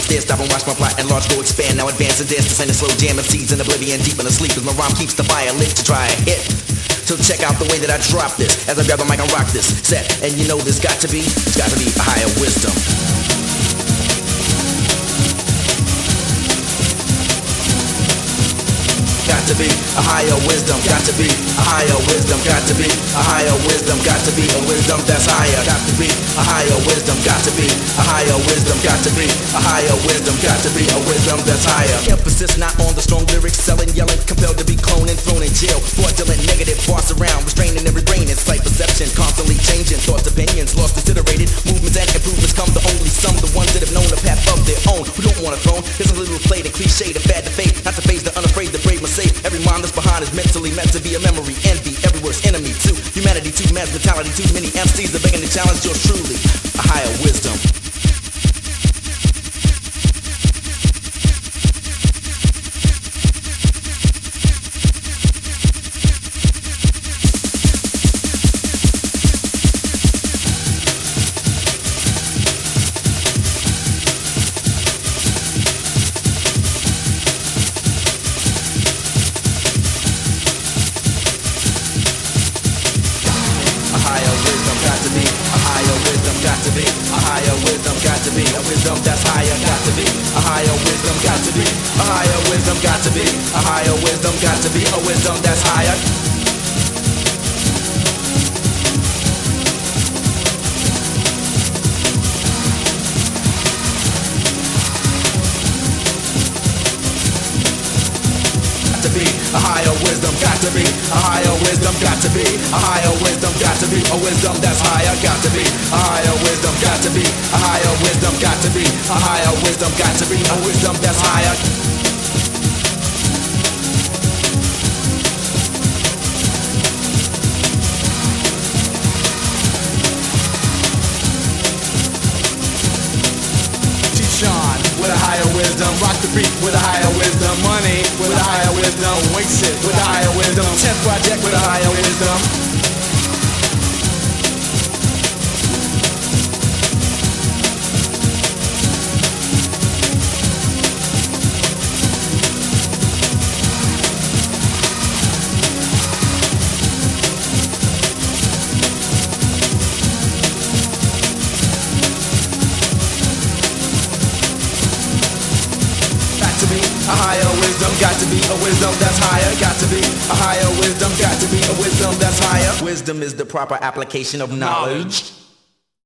there, stop and watch my plot and large go expand. Now advance and dance to send a slow jam MCs in oblivion, deep in the sleep as my rhyme keeps the fire lit to try a hit. So check out the way that I drop this as I grab the mic and rock this set. And you know it's got to be a higher wisdom. Got to be a higher wisdom, got to be a higher wisdom, got to be a higher wisdom, got to be a wisdom that's higher, got to be a higher wisdom, got to be a higher wisdom, got to be a higher wisdom, got to be a wisdom that's higher. Emphasis not on the strong lyrics, selling, yelling, compelled to be cloned and thrown in jail. Fraudulent, negative, boss around, restraining every brain and sight perception, constantly changing thoughts, opinions, lost considerated. Movements and improvements come to only some, the ones that have known the path of their own, who don't want a throne. Here's a little play, the cliche, the fad, the fade, not the phase, the unafraid, the brave must save. Every mind that's behind is mentally meant to be a memory, envy, every worst enemy too. Humanity too, mass brutality too. Many MCs are begging to challenge yours truly. A higher wisdom. A wisdom that's higher, got to be a higher wisdom, got to be a higher wisdom, got to be a higher wisdom, got to be a wisdom that's higher. Got to be a higher wisdom, got to be a higher wisdom, got to be a higher wisdom, got to be a wisdom that's higher, got to be a higher wisdom, got to be a higher wisdom, got to be a higher wisdom, got to be a wisdom that's higher. With a higher wisdom, rock the beat with a higher wisdom, money with a higher wisdom, waste it with a higher wisdom, 10th project with a higher wisdom. A higher wisdom, got to be a wisdom that's higher, got to be a higher wisdom, got to be a wisdom that's higher. Wisdom is the proper application of knowledge.